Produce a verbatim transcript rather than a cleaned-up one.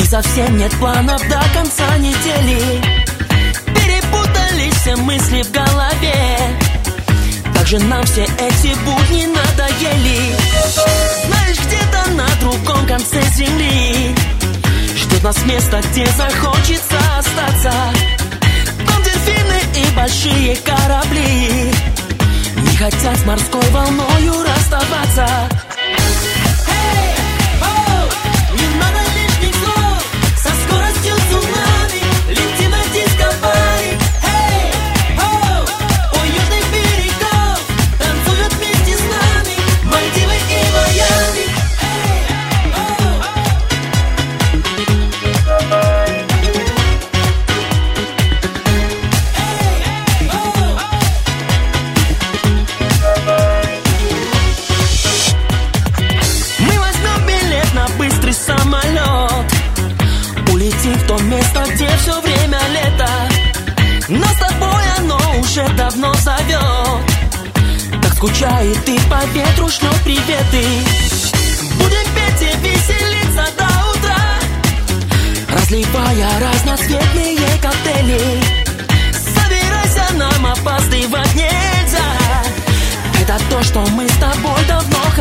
И совсем нет планов до конца недели. Перепутались все мысли в голове. Как же нам все эти будни надоели. Знаешь, где-то на другом конце земли ждет нас место, где захочется остаться. Там дельфины и большие корабли не хотят с морской волною расставаться. Hey, oh, не надо лишних слов, со скоростью цунами летим на дискавари. Hey, oh, у южных берегов танцуют вместе с нами Мальдивы и Майами. Hey, oh. Мы возьмем билет на быстрый самолет, улетим в то место, где все время лето. Но с тобой оно уже давно зовет, так скучает и по ветру шлет приветы. Будем петь и веселиться до утра, разливая разноцветные коктейли. Собирайся, нам опаздывать нельзя. Это то, что мы с тобой давно